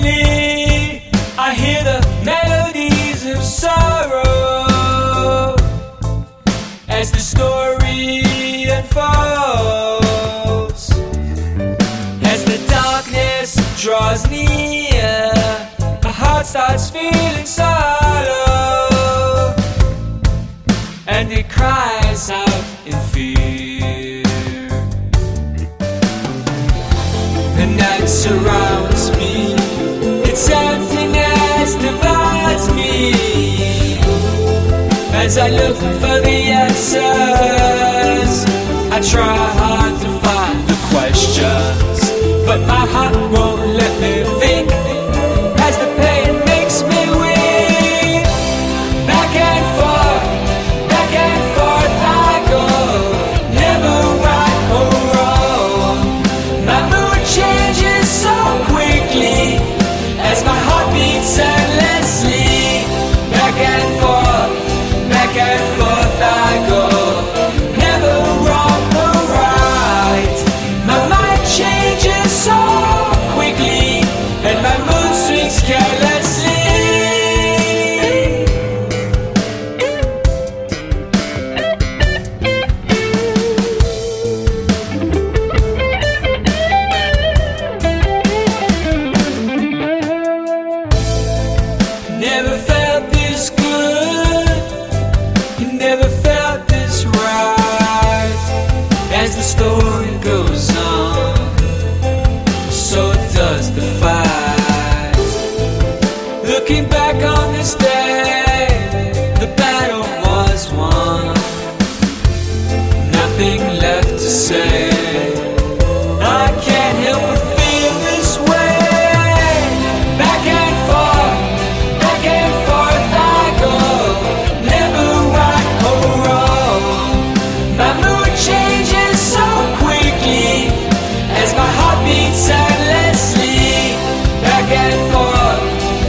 Occasionally I hear the melodies of sorrow as the story unfolds. As the darkness draws near, my heart starts feeling sorrow, and it cries out in fear. The night surrounds me, its emptiness divides me. As I look for the answers, I try hard to find the questions, but my heart won't let me think, as the pain makes me weak. Back and forth I go, never right or wrong. My mood changes so quickly as my heart beats endlessly. Back and forth I go, never wrong or right. My mind changes so quickly and my mood swings carelessly. Never felt this good, never felt this right. As the story goes on, so does the fight. Looking back on this day, the battle was won. Nothing left to say. I can't help but feel this way. Back and forth I go, never right or wrong. My mood changes so quickly as my heart beats endlessly. Back and forth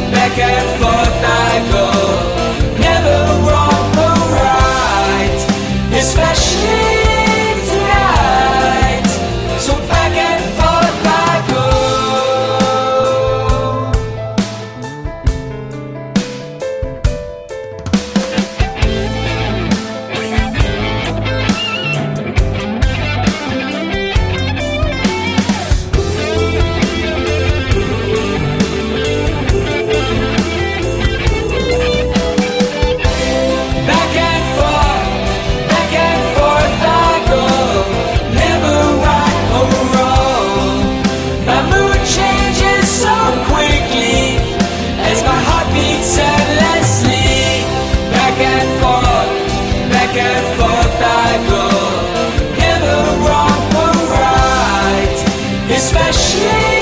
I go, never wrong or right, especially tonight. So back and forth I go. Back and forth I go, never right or wrong. My mood changes so quickly as my heart beats endlessly. Back and forth I go, never wrong or right, especially